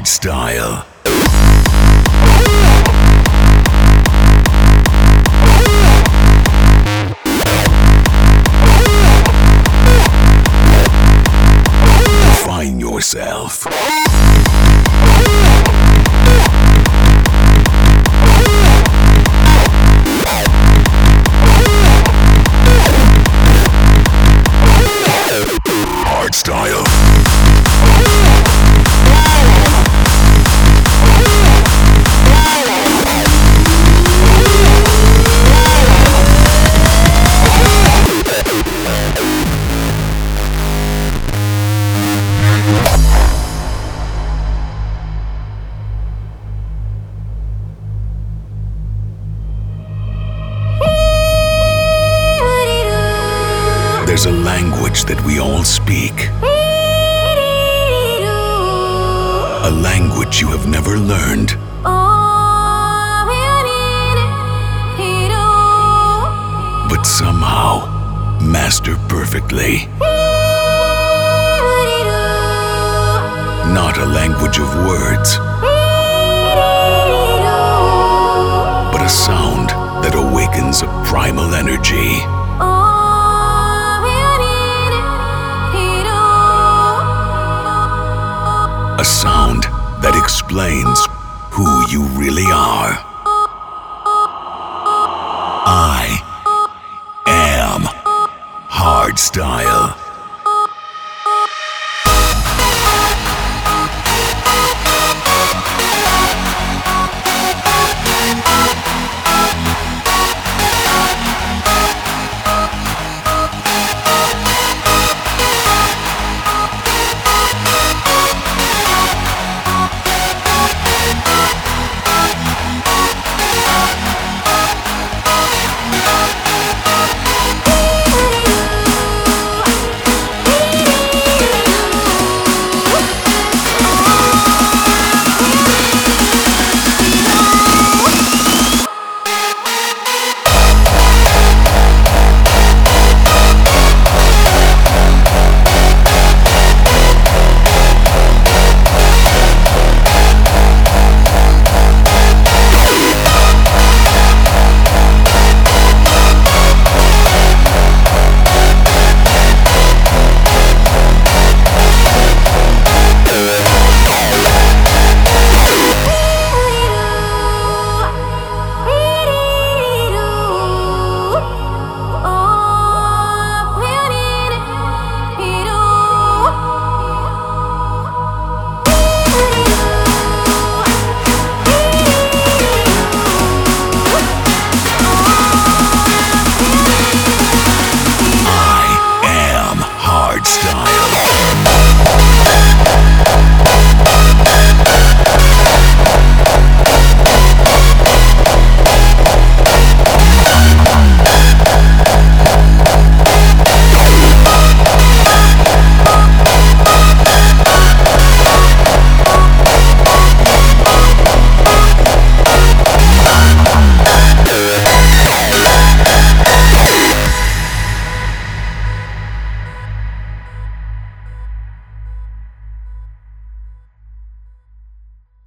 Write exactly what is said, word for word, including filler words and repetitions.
Hardstyle. Define yourself. Hardstyle. There's a language that we all speak. A language you have never learned. But somehow master perfectly. Not a language of words, but a sound that awakens a primal energy. A sound that explains who you really are. I am Hardstyle.